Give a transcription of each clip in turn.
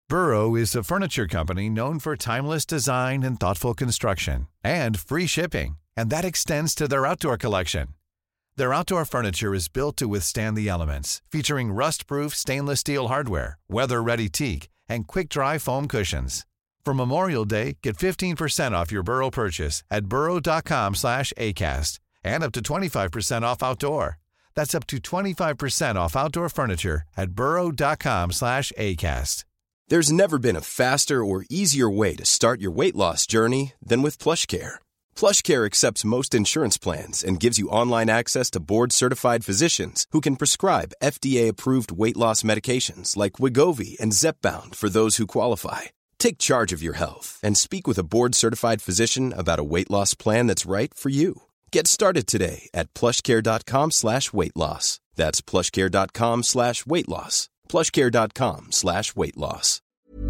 Burrow is a furniture company known for timeless design and thoughtful construction, and free shipping, and that extends to their outdoor collection. Their outdoor furniture is built to withstand the elements, featuring rust-proof stainless steel hardware, weather-ready teak, and quick-dry foam cushions. For Memorial Day, get 15% off your Burrow purchase at burrow.com/ACAST and up to 25% off outdoor. That's up to 25% off outdoor furniture at burrow.com/ACAST. There's never been a faster or easier way to start your weight loss journey than with PlushCare. PlushCare accepts most insurance plans and gives you online access to board-certified physicians who can prescribe FDA-approved weight loss medications like Wegovy and Zepbound for those who qualify. Take charge of your health and speak with a board-certified physician about a weight loss plan that's right for you. Get started today at plushcare.com/weight loss. That's plushcare.com/weight loss. plushcare.com/weight loss.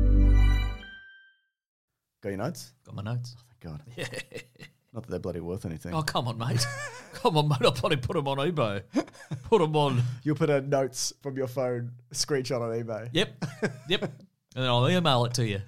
Got your notes? Got my notes. Oh, thank God. Yeah. Not that they're bloody worth anything. Oh, come on, mate. Come on, mate. I'll probably put them on eBay. Put them on. You'll put a notes from your phone screenshot on eBay. Yep. And then I'll email it to you.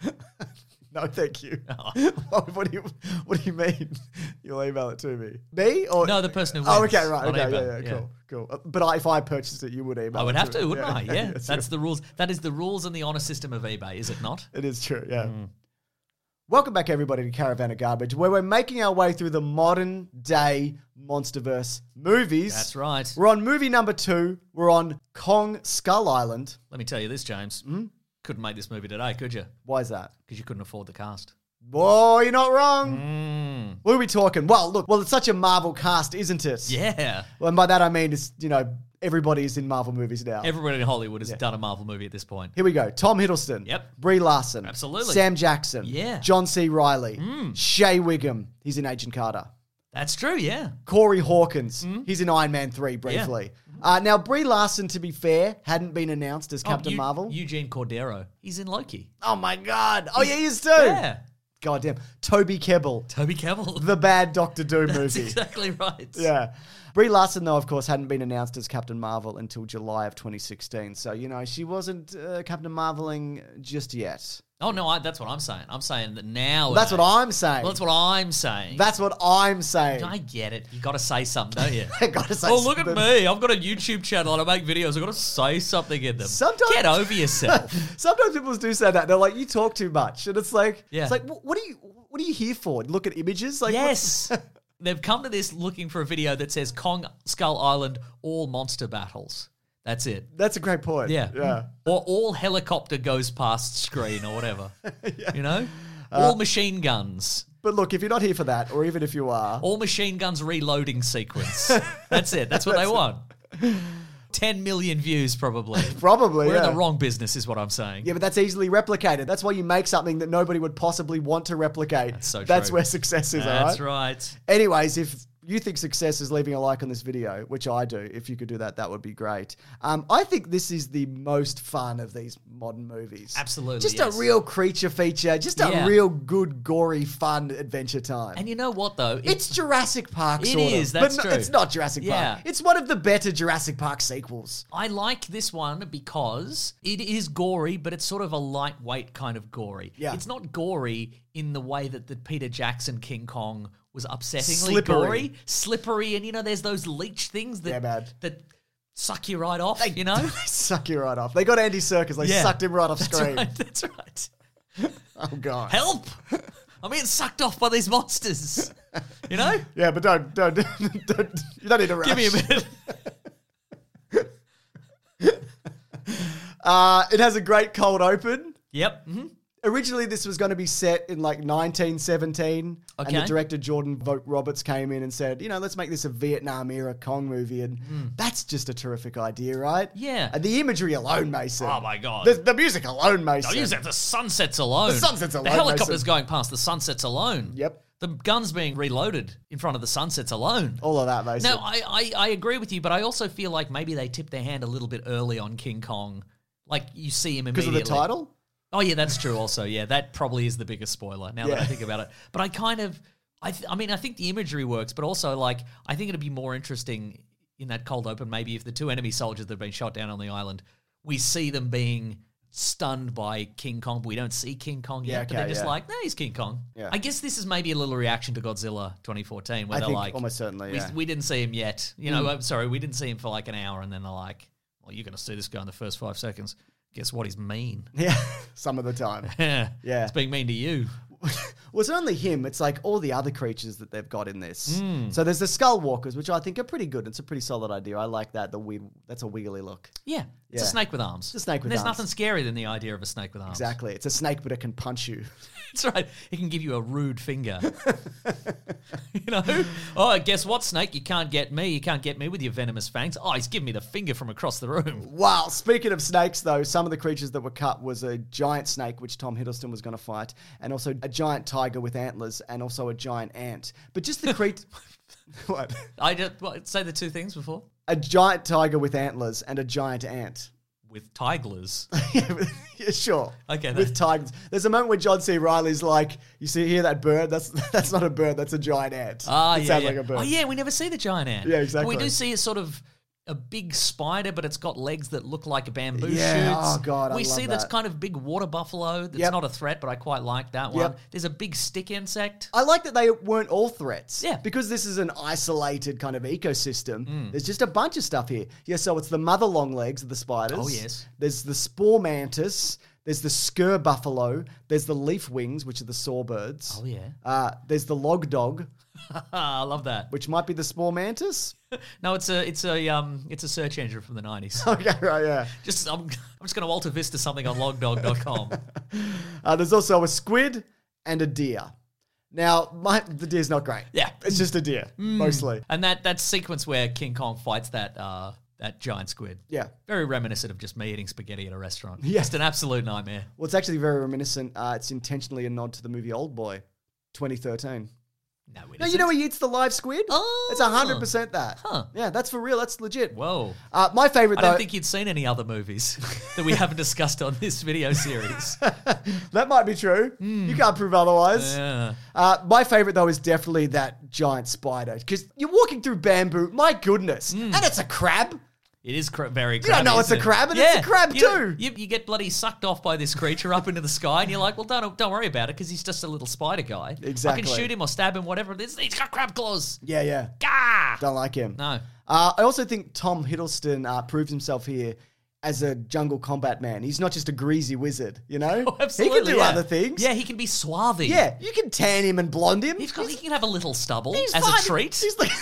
No, thank you. Oh. What do you mean? You'll email it to me? Me or No, the person who Oh, wins okay, right. on Okay, eBay. yeah, cool. But if I purchased it, you would email I would it have to to, me. wouldn't I? Yeah. That's That's the rules. That is the rules and the honor system of eBay, is it not? It is true, yeah. Welcome back, everybody, to Caravan of Garbage, where we're making our way through the modern-day Monsterverse movies. That's right. We're on movie number 2. We're on Kong Skull Island. Let me tell you this, James. Couldn't make this movie today, could you? Why is that? Because you couldn't afford the cast. Whoa, you're not wrong. What are we talking? Well, look, it's such a Marvel cast, isn't it? Yeah. Well, and by that I mean, it's, everybody is in Marvel movies now. Everybody in Hollywood has done a Marvel movie at this point. Here we go. Tom Hiddleston. Yep. Brie Larson. Absolutely. Sam Jackson. Yeah. John C. Reilly. Shay Wiggum. He's in Agent Carter. That's true, yeah. Corey Hawkins. He's in Iron Man 3 briefly. Now, Brie Larson, to be fair, hadn't been announced as Captain Marvel. Eugene Cordero. He's in Loki. Oh, my God. Oh, yeah, he is too. Yeah. Goddamn. Toby Kebbell. Toby Kebbell. The bad Doctor Doom That's movie. exactly right. Yeah. Brie Larson, though, of course, hadn't been announced as Captain Marvel until July of 2016. So, she wasn't Captain Marveling just yet. Oh, no, that's what I'm saying. I'm saying that now. That's what I'm saying. Well, that's what I'm saying. That's what I'm saying. I get it. You got to say something, don't you? I gotta say look at something. me. I've got a YouTube channel and I make videos. I've got to say something in them. Sometimes- Get over yourself. Sometimes people do say that. They're like, you talk too much. And it's like, Yeah. it's like, what are you here for? Look at images? Like, Yes. They've come to this looking for a video that says Kong Skull Island, all monster battles. That's it. That's a great point. Yeah. Or all helicopter goes past screen or whatever. All machine guns. But look, if you're not here for that, or even if you are, All machine guns reloading sequence. That's it. That's what they want. 10 million views probably. probably, We're yeah. in the wrong business is what I'm saying. Yeah, but that's easily replicated. That's why you make something that nobody would possibly want to replicate. That's so That's true. where success is, That's all right? right. Anyways, if you think success is leaving a like on this video, which I do, if you could do that, that would be great. I think this is the most fun of these modern movies. Absolutely, Just yes. a real creature feature, just a Yeah. real good, gory, fun adventure time. And you know what though? It's Jurassic Park, It sort of. is, that's but true. It's not Jurassic Yeah. Park. It's one of the better Jurassic Park sequels. I like this one because it is gory, but it's sort of a lightweight kind of gory. Yeah. It's not gory in the way that the Peter Jackson King Kong was upsettingly Slippery. gory. Slippery, and there's those leech things that, Yeah, man. that suck you right off, They know? suck you right off. They got Andy Serkis. They Yeah. sucked him right off That's screen. right, that's right. Oh, God. Help! I'm being sucked off by these monsters. You know? Yeah, but don't you don't need to rush. Give me a minute. It has a great cold open. Yep. Mm-hmm. Originally, this was going to be set in like 1917. And the Okay. director, Jordan Vogt Roberts, came in and said, let's make this a Vietnam-era Kong movie. And that's just a terrific idea, right? Yeah. And the imagery alone, Mason. Oh, my God. The music alone, Mason. Don't use that. The sunsets alone. The sunsets alone, The helicopters Mason. going past the sunsets alone. Yep. The guns being reloaded in front of the sunsets alone. All of that, Mason. Now, I agree with you, but I also feel like maybe they tipped their hand a little bit early on King Kong. Like, you see him Because immediately. of the title? Oh, yeah, that's true also. Yeah, that probably is the biggest spoiler now that I think about it. But I kind of... I think the imagery works, but also, like, I think it'd be more interesting in that cold open maybe if the two enemy soldiers that have been shot down on the island, we see them being stunned by King Kong. We don't see King Kong yet, but they're just like, no, he's King Kong. Yeah. I guess this is maybe a little reaction to Godzilla 2014, where I they're think like, almost certainly, yeah. we didn't see him yet. You know, I'm sorry, we didn't see him for like an hour, and then they're like, well, you're going to see this guy in the first 5 seconds. Guess what? He's mean. Yeah, some of the time. Yeah. Yeah. It's being mean to you. Well, it's not only him, it's like all the other creatures that they've got in this. So there's the Skull Walkers, which I think are pretty good. It's a pretty solid idea. I like that. That's a wiggly look. Yeah. It's a Yeah. snake with arms. It's a snake with There's arms. nothing scary than the idea of a snake with arms. Exactly. It's a snake, but it can punch you. That's right. It can give you a rude finger. You know? Oh, guess what, snake? You can't get me. You can't get me with your venomous fangs. Oh, he's giving me the finger from across the room. Wow. Speaking of snakes, though, some of the creatures that were cut was a giant snake, which Tom Hiddleston was going to fight, and also a giant tiger with antlers, and also a giant ant. But just the creature... What? Say the two things before. A giant tiger with antlers and a giant ant. With tiglers. Yeah, sure. Okay, With tigers. There's a moment where John C. Reilly's like, hear that bird? That's not a bird, that's a giant ant. It sounds like a bird. Oh, yeah, we never see the giant ant. Yeah, exactly. We do see a sort of a big spider, but it's got legs that look like bamboo Yeah, shoots. oh, God, I We love see that's that. kind of big water buffalo. That's Yep. not a threat, but I quite like that one. Yep. There's a big stick insect. I like that they weren't all threats. Yeah. Because this is an isolated kind of ecosystem. There's just a bunch of stuff here. Yeah, so it's the mother longlegs of the spiders. Oh, yes. There's the spore mantis. There's the scur buffalo. There's the leaf wings, which are the sawbirds. Oh, yeah. There's the log dog, I love that. which might be the spore mantis. No, it's a search engine from the 90s. Okay, right, yeah. I'm just going to Alta Vista something on logdog.com. There's also a squid and a deer. Now, the deer's not great. Yeah. It's just a deer, mostly. And that sequence where King Kong fights that giant squid. Yeah. Very reminiscent of just me eating spaghetti at a restaurant. Yeah. Just an absolute nightmare. Well, it's actually very reminiscent. It's intentionally a nod to the movie Old Boy, 2013. No, it No, isn't. you know he eats the live squid? Oh. It's 100% that. Huh. Yeah, that's for real. That's legit. Whoa. My favorite, I though... don't think you'd seen any other movies that we haven't discussed on this video series. that might be true. You can't prove otherwise. Yeah. My favorite, though, is definitely that giant spider. Because you're walking through bamboo, my goodness. And it's a crab. It is very crabby. You don't know it's a crab, and it's a crab too. You get bloody sucked off by this creature up into the sky, and you're like, well, don't worry about it, because he's just a little spider guy. Exactly. I can shoot him or stab him, whatever it is. He's got crab claws. Yeah, yeah. Gah! Don't like him. No. I also think Tom Hiddleston proves himself here as a jungle combat man. He's not just a greasy wizard, you know? Oh, absolutely, He can do yeah. other things. Yeah, he can be swarthy. Yeah, you can tan him and blonde him. He can have a little stubble He's as fine. a treat. He's like...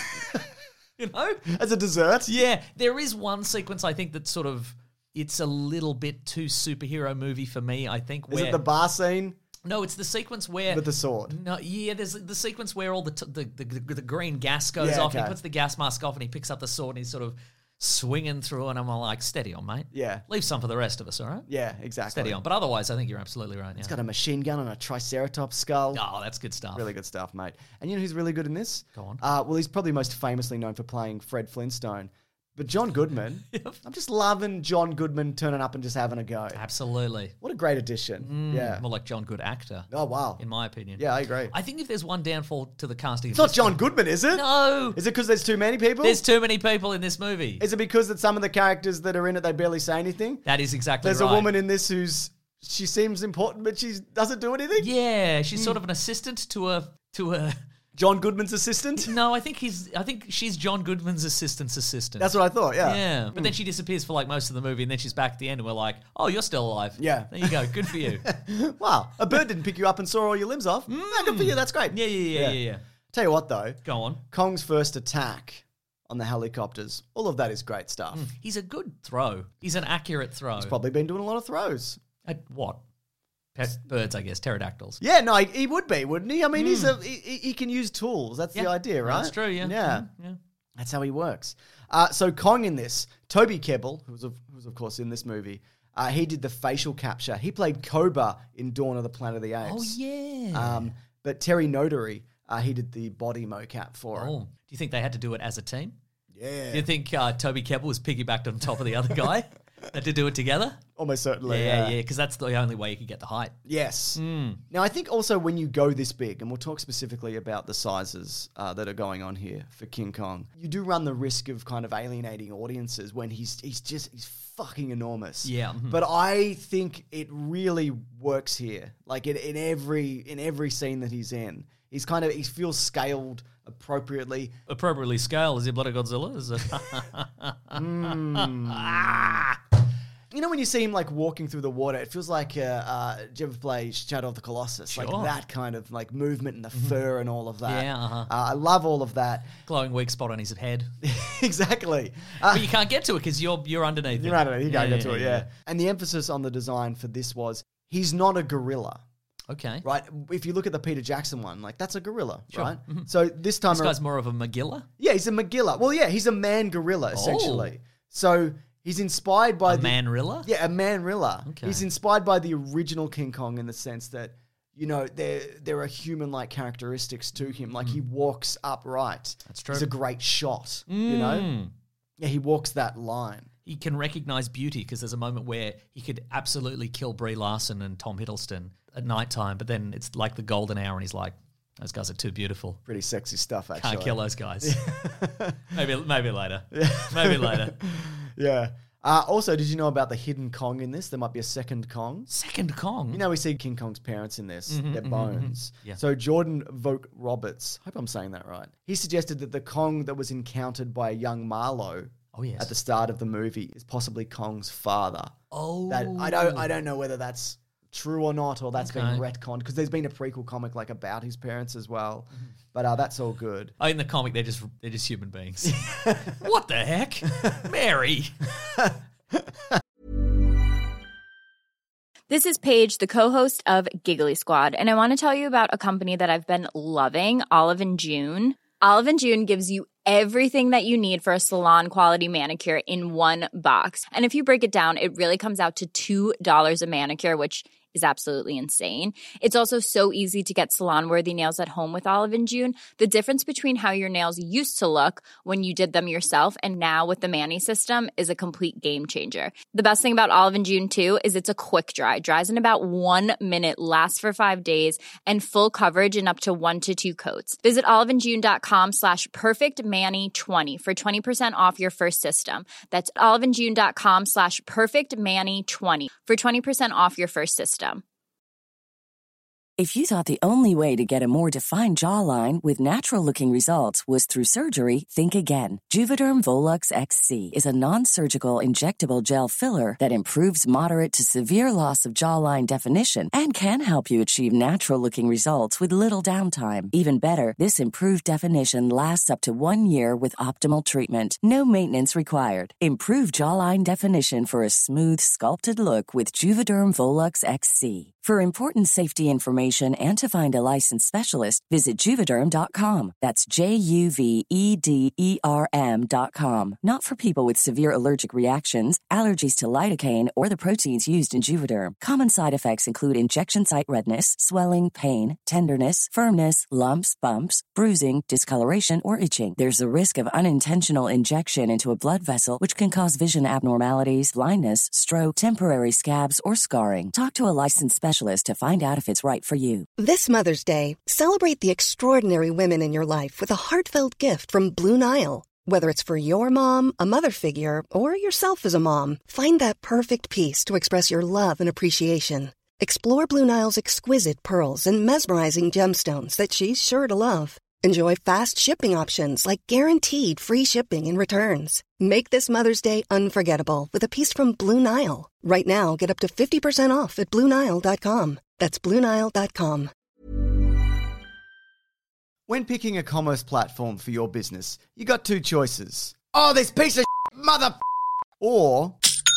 You know? As a dessert. Yeah, there is one sequence I think that sort of it's a little bit too superhero movie for me. I think Is where it the bar scene no, it's the sequence where with the sword? no, yeah, there's the sequence where all the green gas goes Yeah, off. And okay. he puts the gas mask off and he picks up the sword and he's sort of swinging through. And I'm all like, steady on, mate. Yeah. Leave some for the rest of us, all right? Yeah, exactly. Steady on. But otherwise, I think you're absolutely right. Yeah. It's got a machine gun and a triceratops skull. Oh, that's good stuff. Really good stuff, mate. And you know who's really good in this? Go on. Well, he's probably most famously known for playing Fred Flintstone. But John Goodman, I'm just loving John Goodman turning up and just having a go. Absolutely. What a great addition. Yeah. More like John Good actor. Oh, wow. In my opinion. Yeah, I agree. I think if there's one downfall to the casting, It's not John Goodman, is it? No. Is it because there's too many people? There's too many people in this movie. Is it because that some of the characters that are in it, they barely say anything? That is exactly There's right. a woman in this she seems important, but she doesn't do anything? Yeah, she's sort of an assistant to a. John Goodman's assistant? No, I think she's John Goodman's assistant's assistant. That's what I thought, yeah. Yeah, but then she disappears for like most of the movie, and then she's back at the end, and we're like, "Oh, you're still alive." Yeah. there you go. Good for you. Wow, a bird didn't pick you up and saw all your limbs off. No, good for you, that's great. Yeah. Tell you what, though. Go on. Kong's first attack on the helicopters, all of that is great stuff. He's a good throw. He's an accurate throw. He's probably been doing a lot of throws. At what? Birds, I guess. Pterodactyls. Yeah, no, he would be, wouldn't he? I mean, he can use tools. That's the idea, right? That's true, yeah. Yeah. Yeah. That's how he works. So Kong in this, Toby Kebbell, who was of course in this movie, he did the facial capture. He played Koba in Dawn of the Planet of the Apes. Oh, yeah. But Terry Notary, he did the body mocap for it. Oh, do you think they had to do it as a team? Yeah. Do you think Toby Kebbell was piggybacked on top of the other guy? Had to do it together? Almost certainly. Yeah, because that's the only way you could get the height. Yes. Now, I think also when you go this big, and we'll talk specifically about the sizes that are going on here for King Kong, you do run the risk of kind of alienating audiences when he's fucking enormous. Yeah. But I think it really works here. Like in every scene that he's in, he feels scaled appropriately. Appropriately scaled. Is he Bloody Godzilla? Is it? You know when you see him like walking through the water, it feels like, do you ever play Shadow of the Colossus? Sure. Like that kind of like movement and the fur and all of that. Yeah, I love all of that. Glowing weak spot on his head. Exactly. But you can't get to it because you're underneath You're it. underneath. You can't get to it, yeah. And the emphasis on the design for this was, he's not a gorilla. Okay. Right? If you look at the Peter Jackson one, like that's a gorilla, Sure. right? So this time... This guy's more of a Magilla? Yeah, he's a Magilla. Well, yeah, he's a man gorilla, essentially. So... he's inspired by a manrilla? Yeah, a manrilla. Okay. He's inspired by the original King Kong in the sense that, you know, there are human-like characteristics to him. Like, he walks upright. That's true. He's a great shot, you know? Yeah, he walks that line. He can recognize beauty because there's a moment where he could absolutely kill Brie Larson and Tom Hiddleston at nighttime, but then it's like the golden hour and he's like, those guys are too beautiful. Pretty sexy stuff, actually. Can't kill those guys. Maybe later. Maybe later. Yeah. Also, did you know about the hidden Kong in this? There might be a second Kong. Second Kong? You know, we see King Kong's parents in this, their bones. Yeah. So Jordan Vogt Roberts, hope I'm saying that right, he suggested that the Kong that was encountered by young Marlowe at the start of the movie is possibly Kong's father. Oh. That I don't know whether that's true or not, or that's been retconned, because there's been a prequel comic like about his parents as well. But that's all good. Oh, in the comic, they're just human beings. What the heck? Mary. This is Paige, the co-host of Giggly Squad, and I want to tell you about a company that I've been loving, Olive & June. Olive & June gives you everything that you need for a salon-quality manicure in one box. And if you break it down, it really comes out to $2 a manicure, which is absolutely insane. It's also so easy to get salon-worthy nails at home with Olive & June. The difference between how your nails used to look when you did them yourself and now with the Mani system is a complete game changer. The best thing about Olive & June, too, is it's a quick dry. Dries in about 1 minute, lasts for 5 days, and full coverage in up to 1 to 2 coats. Visit oliveandjune.com/perfectmani20 for 20% off your first system. That's oliveandjune.com/perfectmani20 for 20% off your first system. If you thought the only way to get a more defined jawline with natural-looking results was through surgery, think again. Juvederm Volux XC is a non-surgical injectable gel filler that improves moderate to severe loss of jawline definition and can help you achieve natural-looking results with little downtime. Even better, this improved definition lasts up to 1 year with optimal treatment. No maintenance required. Improve jawline definition for a smooth, sculpted look with Juvederm Volux XC. For important safety information and to find a licensed specialist, visit Juvederm.com. That's JUVEDERM.com. Not for people with severe allergic reactions, allergies to lidocaine, or the proteins used in Juvederm. Common side effects include injection site redness, swelling, pain, tenderness, firmness, lumps, bumps, bruising, discoloration, or itching. There's a risk of unintentional injection into a blood vessel, which can cause vision abnormalities, blindness, stroke, temporary scabs, or scarring. Talk to a licensed specialist to find out if it's right for you. This Mother's Day, celebrate the extraordinary women in your life with a heartfelt gift from Blue Nile. Whether it's for your mom, a mother figure, or yourself as a mom, find that perfect piece to express your love and appreciation. Explore Blue Nile's exquisite pearls and mesmerizing gemstones that she's sure to love. Enjoy fast shipping options like guaranteed free shipping and returns. Make this Mother's Day unforgettable with a piece from Blue Nile. Right now, get up to 50% off at BlueNile.com. That's BlueNile.com. When picking a commerce platform for your business, you got 2 choices. Oh, this piece of mother... or...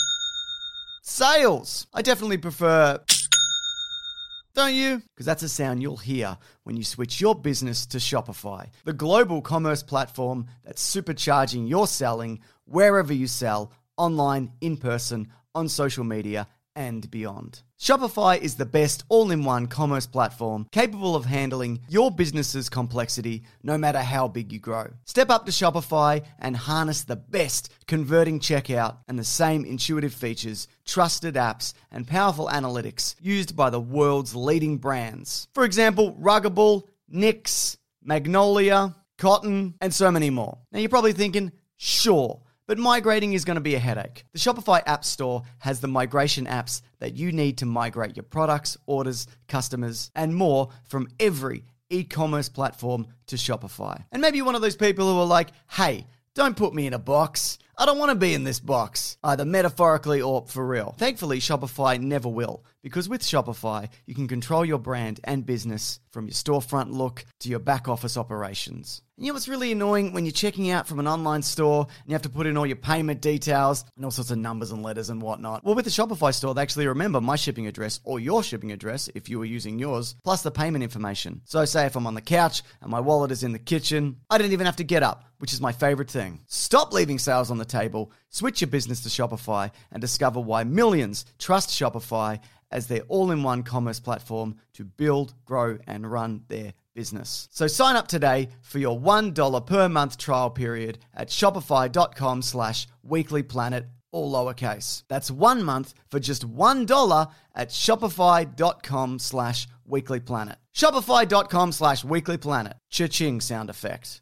sales. I definitely prefer... don't you? Because that's a sound you'll hear when you switch your business to Shopify, the global commerce platform that's supercharging your selling wherever you sell, online, in person, on social media, and beyond. Shopify is the best all-in-one commerce platform capable of handling your business's complexity no matter how big you grow. Step up to Shopify and harness the best converting checkout and the same intuitive features, trusted apps, and powerful analytics used by the world's leading brands. For example, Ruggable, NYX, Magnolia, Cotton, and so many more. Now you're probably thinking, sure, But migrating is going to be a headache. The Shopify App Store has the migration apps that you need to migrate your products, orders, customers, and more from every e-commerce platform to Shopify. And maybe you're one of those people who are like, hey, don't put me in a box. I don't want to be in this box, either metaphorically or for real. Thankfully, Shopify never will, because with Shopify, you can control your brand and business from your storefront look to your back office operations. And you know what's really annoying when you're checking out from an online store and you have to put in all your payment details and all sorts of numbers and letters and whatnot? Well, with the Shopify store, they actually remember my shipping address or your shipping address if you were using yours, plus the payment information. So say if I'm on the couch and my wallet is in the kitchen, I don't even have to get up, which is my favorite thing. Stop leaving sales on the table, switch your business to Shopify, and discover why millions trust Shopify as their all-in-one commerce platform to build, grow, and run their business. So sign up today for your $1 per month trial period at shopify.com/weeklyplanet, all lowercase. That's 1 month for just $1 at shopify.com/weeklyplanet. Shopify.com/weeklyplanet. Cha-ching sound effect.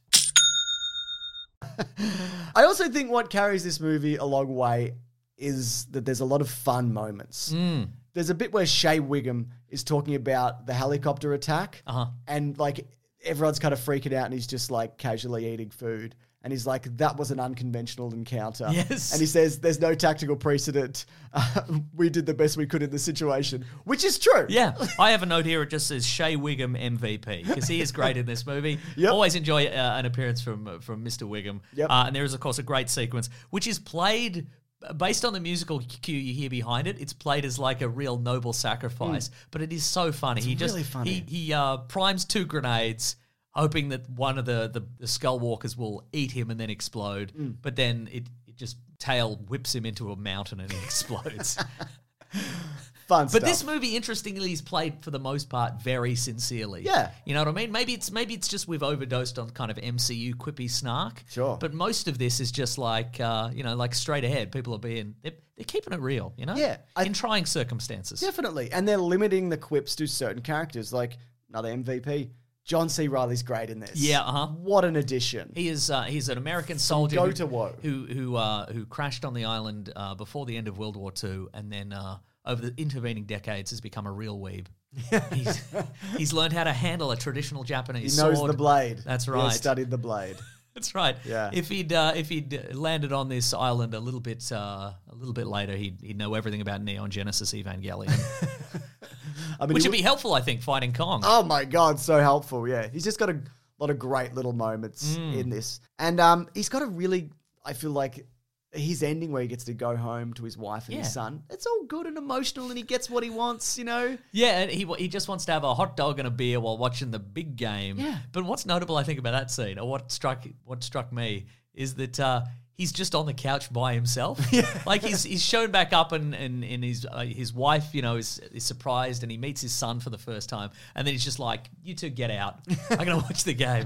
I also think what carries this movie a long way is that there's a lot of fun moments. There's a bit where Shea Wiggum is talking about the helicopter attack, and like everyone's kind of freaking out, and he's just like casually eating food. And he's like, that was an unconventional encounter. Yes. And he says, there's no tactical precedent. We did the best we could in the situation, which is true. Yeah. I have a note here. It just says Shea Wiggum MVP because he is great in this movie. Yep. Always enjoy an appearance from Mr. Wiggum. Yep. And there is, of course, a great sequence, which is played based on the musical cue you hear behind it. It's played as like a real noble sacrifice, but it is so funny. It's really funny. He primes 2 grenades, hoping that one of the Skullwalkers will eat him and then explode. But then it just tail whips him into a mountain and he explodes. Fun stuff. But this movie, interestingly, is played for the most part very sincerely. Yeah. You know what I mean? Maybe it's just we've overdosed on kind of MCU quippy snark. Sure. But most of this is just like, like straight ahead. People are they're keeping it real, you know? Yeah. In trying circumstances. Definitely. And they're limiting the quips to certain characters, like another MVP. John C. Reilly's great in this. Yeah, What an addition. He's an American soldier Go to woe. who crashed on the island before the end of World War II, and then over the intervening decades has become a real weeb. He's learned how to handle a traditional Japanese He knows sword. the blade. That's He right. has studied the blade. That's right. Yeah. If he'd landed on this island a little bit later, he'd know everything about Neon Genesis Evangelion. I mean, Which would be helpful, I think, fighting Kong. Oh my God, so helpful. Yeah. He's just got a lot of great little moments in this. And he's got a really, I feel like, his ending where he gets to go home to his wife and his son. It's all good and emotional and he gets what he wants, you know? Yeah, and he just wants to have a hot dog and a beer while watching the big game. Yeah. But what's notable, I think, about that scene, or what struck me, is that he's just on the couch by himself. Like he's shown back up and his wife, you know, is surprised, and he meets his son for the first time, and then he's just like, "You two get out. I'm gonna watch the game.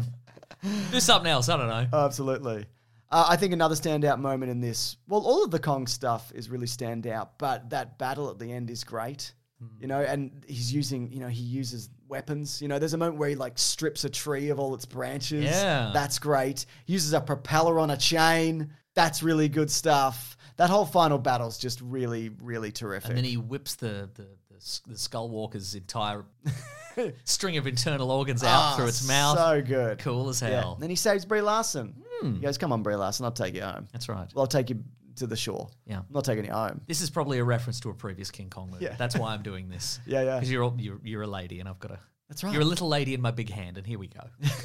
Do something else. I don't know." Absolutely. I think another standout moment in this, well, all of the Kong stuff is really standout, but that battle at the end is great. You know, and he uses weapons. You know, there's a moment where he like strips a tree of all its branches. Yeah. That's great. He uses a propeller on a chain. That's really good stuff. That whole final battle's just really, really terrific. And then he whips the Skullwalker's entire string of internal organs out through its mouth. So good. Cool as hell. Yeah. And then he saves Brie Larson. He goes, "Come on, Brie Larson, I'll take you home." That's right. Well, I'll take you to the shore. Yeah. I'm not taking you home. This is probably a reference to a previous King Kong movie. Yeah. That's why I'm doing this. Yeah. Because you're a lady, and I've got a. That's right. You're a little lady in my big hand, and here we go.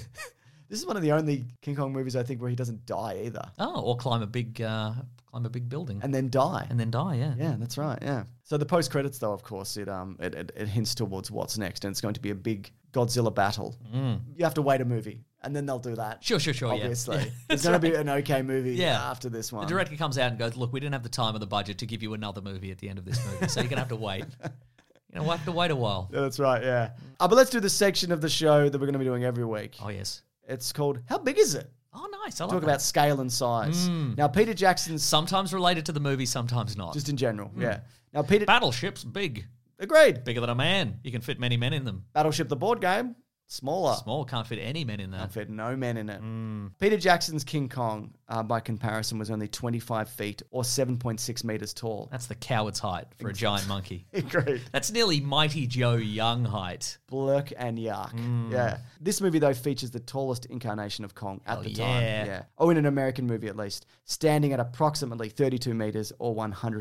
This is one of the only King Kong movies I think where he doesn't die either. Oh, or climb a big building And then die. and then die. Yeah. Yeah, that's right. Yeah. So the post credits, though, of course, it hints towards what's next, and it's going to be a big Godzilla battle. You have to wait a movie, and then they'll do that. Sure. Obviously, Yeah. it's going to be an okay movie. Yeah. After this one. The director comes out and goes, "Look, we didn't have the time or the budget to give you another movie at the end of this movie, so you're gonna have to wait. We'll have to wait a while." Yeah, that's right. Yeah. But let's do the section of the show that we're going to be doing every week. Oh yes. It's called "How Big Is It?" Oh nice. I like Talk that. about scale and size. Now, Peter Jackson's Sometimes related to the movie, sometimes not. just in general. Yeah. Now, Peter Battleships, big, agreed. bigger than a man. You can fit many men in them. Battleship the board game. Smaller. Small, can't fit any men in that. Can't fit no men in it. Peter Jackson's King Kong, by comparison, was only 25 feet or 7.6 meters tall. That's the coward's height for a giant monkey. Agreed. That's nearly Mighty Joe Young height. Blurk and yuck. Yeah. This movie, though, features the tallest incarnation of Kong at the time. Yeah. Oh, in an American movie at least. Standing at approximately 32 meters or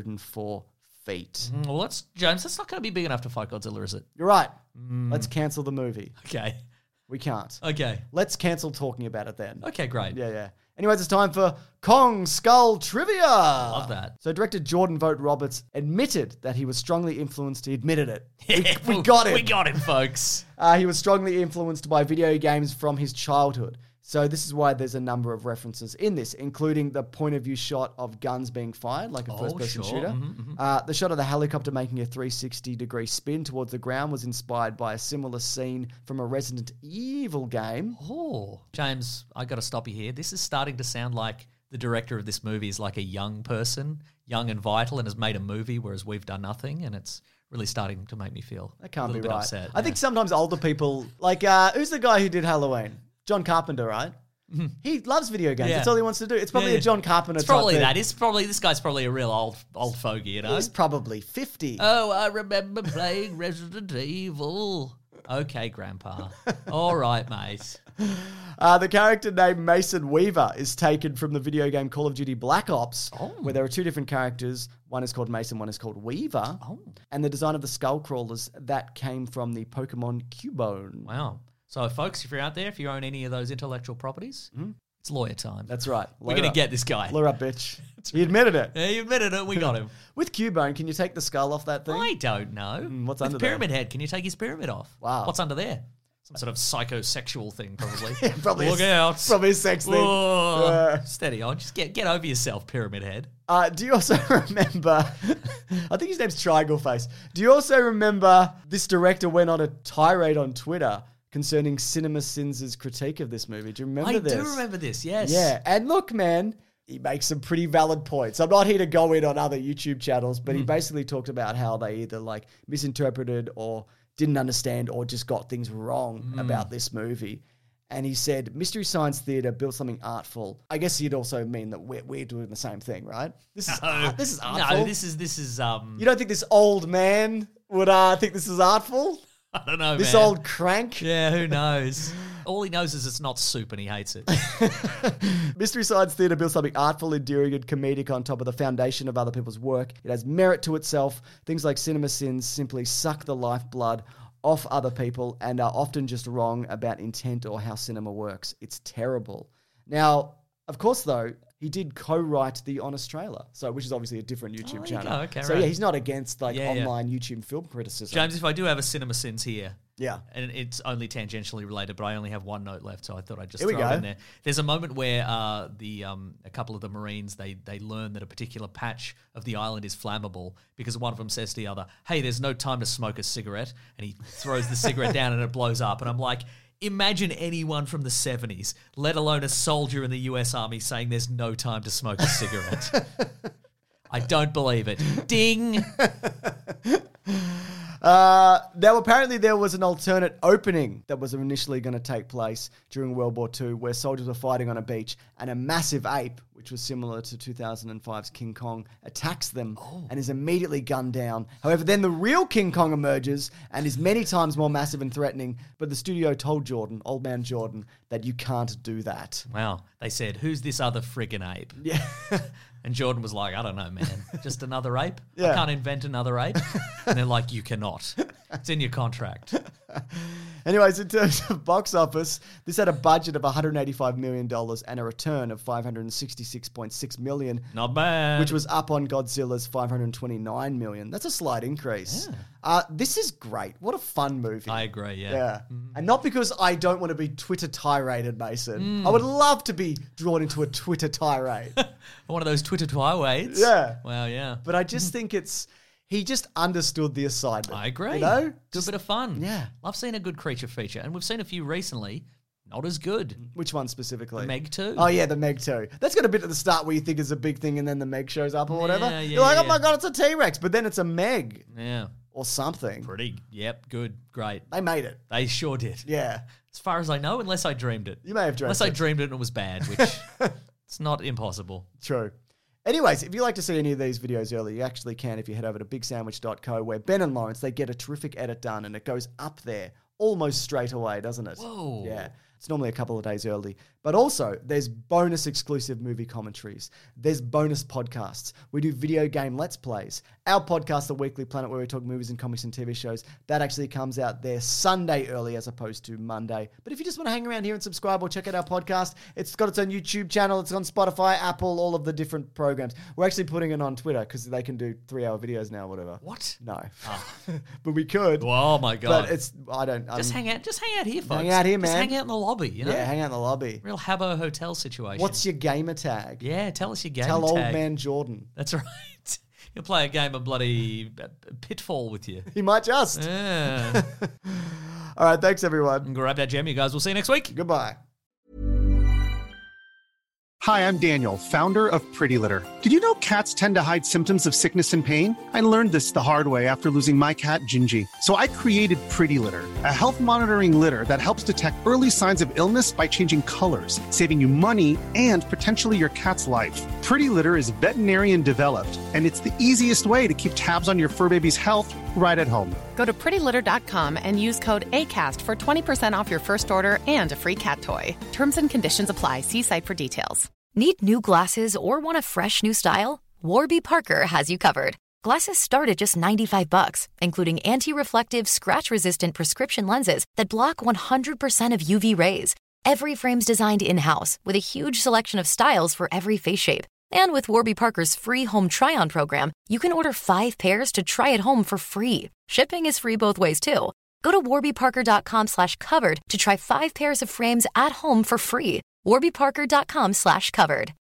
104 feet. Well, James, that's not going to be big enough to fight Godzilla, is it? You're right. Let's cancel the movie. Okay. We can't. Okay. Let's cancel talking about it then. Okay, great. Yeah. Anyways, it's time for Kong Skull Trivia. Love that. So director Jordan Vogt Roberts admitted that he was strongly influenced. He admitted it. We got him. We got him, folks. He was strongly influenced by video games from his childhood. So this is why there's a number of references in this, including the point of view shot of guns being fired, like a first-person shooter. The shot of the helicopter making a 360-degree spin towards the ground was inspired by a similar scene from a Resident Evil game. Oh, James, I got to stop you here. This is starting to sound like the director of this movie is like a young person, young and vital, and has made a movie, whereas we've done nothing, and it's really starting to make me feel That can't a little be bit right. upset. I think sometimes older people, like, who's the guy who did Halloween? John Carpenter, right? He loves video games. Yeah. That's all he wants to do. It's probably a John Carpenter It's type probably thing. that. This guy's probably a real old fogey, you know? He's probably 50. Oh, I remember playing Resident Evil. Okay, Grandpa. All right, mate. The character named Mason Weaver is taken from the video game Call of Duty Black Ops, where there are two different characters. One is called Mason, one is called Weaver. And the design of the skull crawlers, that came from the Pokemon Cubone. Wow. So, folks, if you're out there, if you own any of those intellectual properties, it's lawyer time. That's right. We're going to get this guy. Lure up, bitch. He admitted it. Yeah, you admitted it. We got him. With Cubone, can you take the skull off that thing? I don't know. What's With under there? Pyramid Head, can you take his pyramid off? Wow. What's under there? Some sort of psychosexual thing, probably. Probably Look a, out. Probably a sex thing. Oh, Yeah. Steady on. Just get over yourself, Pyramid Head. Do you also remember, I think his name's Triangle Face. Do you also remember this director went on a tirade on Twitter concerning CinemaSins' critique of this movie? Do you remember this? I do remember this, yes. Yeah, and look, man, he makes some pretty valid points. I'm not here to go in on other YouTube channels, but he basically talked about how they either like misinterpreted or didn't understand or just got things wrong about this movie. And he said, Mystery Science Theater built something artful. I guess he'd also mean that we're doing the same thing, right? This is artful. No, this is You don't think this old man would think this is artful? I don't know, This man. old crank? Yeah, who knows? All he knows is it's not soup and he hates it. Mystery Science Theater builds something artful, endearing, and comedic on top of the foundation of other people's work. It has merit to itself. Things like CinemaSins simply suck the lifeblood off other people and are often just wrong about intent or how cinema works. It's terrible. Now, of course, though, he did co-write the Honest Trailer, which is obviously a different YouTube there you channel. go. Okay, so right. yeah, he's not against Yeah. online YouTube film criticism. James, if I do have a CinemaSins here, Yeah. and it's only tangentially related, but I only have one note left, so I thought I'd just Here we throw it go. in there. There's a moment where a couple of the Marines they learn that a particular patch of the island is flammable because one of them says to the other, "Hey, there's no time to smoke a cigarette," and he throws the cigarette down and it blows up. And I'm like, imagine anyone from the 70s, let alone a soldier in the US Army, saying there's no time to smoke a cigarette. I don't believe it. Ding. Now, apparently there was an alternate opening that was initially going to take place during World War II where soldiers were fighting on a beach and a massive ape, which was similar to 2005's King Kong, attacks them and is immediately gunned down. However, then the real King Kong emerges and is many times more massive and threatening, but the studio told Jordan, old man Jordan, that you can't do that. Wow. They said, "Who's this other friggin' ape?" Yeah. And Jordan was like, "I don't know, man. Just another ape? Yeah. I can't invent another ape." And they're like, "You cannot. It's in your contract." Anyways, in terms of box office, this had a budget of $185 million and a return of $566.6 million. Not bad. Which was up on Godzilla's $529 million. That's a slight increase. This is great. What a fun movie. I agree, yeah. Yeah. And not because I don't want to be Twitter tiraded, Mason. I would love to be drawn into a Twitter tirade. One of those Twitter tirades. Yeah. Wow, yeah. But I just think he just understood the assignment. I agree. You know? Good bit of fun. Yeah. I've seen a good creature feature, and we've seen a few recently. Not as good. Which one specifically? Meg 2. Oh, yeah, the Meg 2. That's got a bit at the start where you think it's a big thing and then the Meg shows up or whatever. Yeah, You're like, yeah. oh my God, it's a T-Rex. But then it's a Meg. Yeah. or something. Good, great. They made it. They sure did. Yeah. As far as I know, unless I dreamed it. You may have dreamed Unless it. I dreamed it and it was bad, which it's not impossible. True. Anyways, if you like to see any of these videos early, you actually can if you head over to bigsandwich.co, where Ben and Lawrence, they get a terrific edit done and it goes up there almost straight away, doesn't it? Whoa. Yeah. It's normally a couple of days early. But also, there's bonus exclusive movie commentaries. There's bonus podcasts. We do video game Let's Plays. Our podcast, The Weekly Planet, where we talk movies and comics and TV shows, that actually comes out there Sunday early as opposed to Monday. But if you just want to hang around here and subscribe or check out our podcast, it's got its own YouTube channel. It's on Spotify, Apple, all of the different programs. We're actually putting it on Twitter because they can do 3-hour videos now or whatever. What? No. But we could. Oh my God. But it's, Just hang out here, folks. Hang out here, man. Just hang out in the lobby, you know? Yeah, hang out in the lobby. Real Habbo Hotel situation. What's your gamer tag? Yeah, tell us your gamer Tell tag. old man Jordan. That's right. He'll play a game of bloody Pitfall with you. He might just. Yeah. All right, thanks everyone. Grab that gem, you guys. We'll see you next week. Goodbye. Hi, I'm Daniel, founder of Pretty Litter. Did you know cats tend to hide symptoms of sickness and pain? I learned this the hard way after losing my cat, Gingy. So I created Pretty Litter, a health monitoring litter that helps detect early signs of illness by changing colors, saving you money and potentially your cat's life. Pretty Litter is veterinarian developed, and it's the easiest way to keep tabs on your fur baby's health right at home. Go to prettylitter.com and use code ACAST for 20% off your first order and a free cat toy. Terms and conditions apply. See site for details. Need new glasses or want a fresh new style? Warby Parker has you covered. Glasses start at just $95, including anti-reflective, scratch-resistant prescription lenses that block 100% of UV rays. Every frame's designed in-house with a huge selection of styles for every face shape. And with Warby Parker's free home try-on program, you can order 5 pairs to try at home for free. Shipping is free both ways, too. Go to warbyparker.com/covered to try 5 pairs of frames at home for free. warbyparker.com/covered.